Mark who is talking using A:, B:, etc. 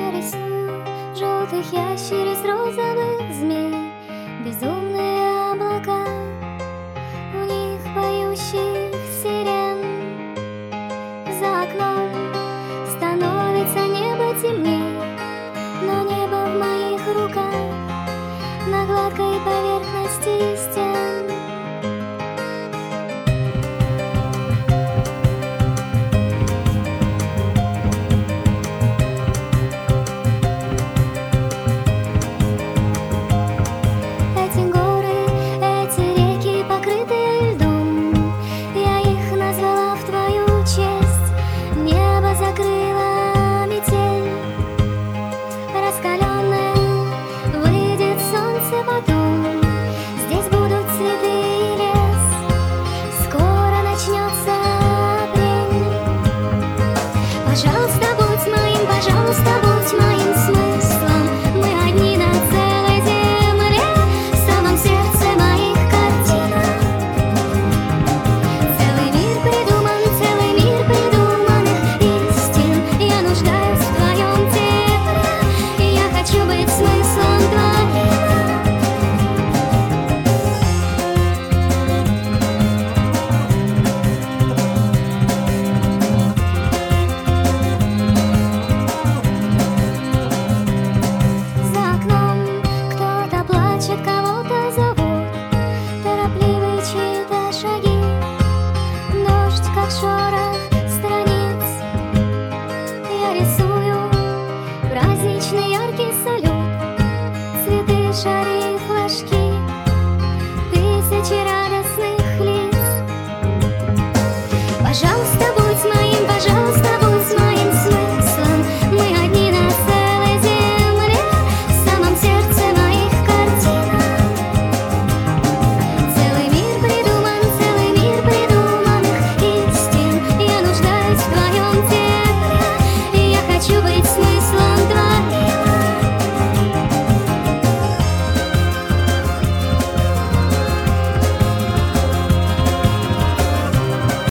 A: Я рисую желтых ящериц, розовых змей, безумные облака, в них поющих сирен. За окном становится небо темней, но небо в моих руках, на гладкой поверхности стен. Эти горы, эти реки, покрытые льдом, я их назвала в твою честь. Небо закрыла метель раскаленная, выйдет солнце потом. Здесь будут цветы и лес, скоро начнется апрель. Пожалуйста, будь моим, пожалуйста, будь моим смыслом. Мы одни на целой земле, в самом сердце моих картинок. Целый мир придуманных истин. Я нуждаюсь в твоем тепле, я хочу быть смыслом твоим. За окном кто-то плачет, кого-то зовут, торопливые чьи-то шаги. Дождь, как шорох